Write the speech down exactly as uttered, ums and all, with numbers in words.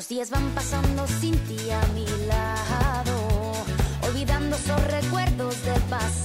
Los días van pasando sin ti a mi lado, olvidando esos recuerdos del pasado.